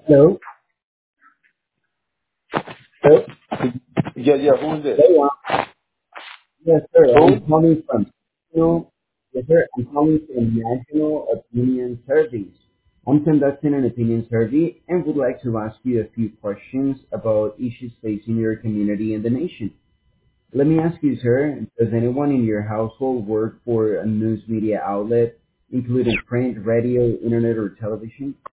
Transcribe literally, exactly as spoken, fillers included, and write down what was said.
Hello. Hello. Yeah, yeah. Who is this? Hello. uh, Yes, sir. Who? I'm calling from National. Yes, sir. I'm calling from National Opinion Surveys. I'm conducting an opinion survey and would like to ask you a few questions about issues facing your community and the nation. Let me ask you, sir, does anyone in your household work for a news media outlet, including print, radio, internet, or television?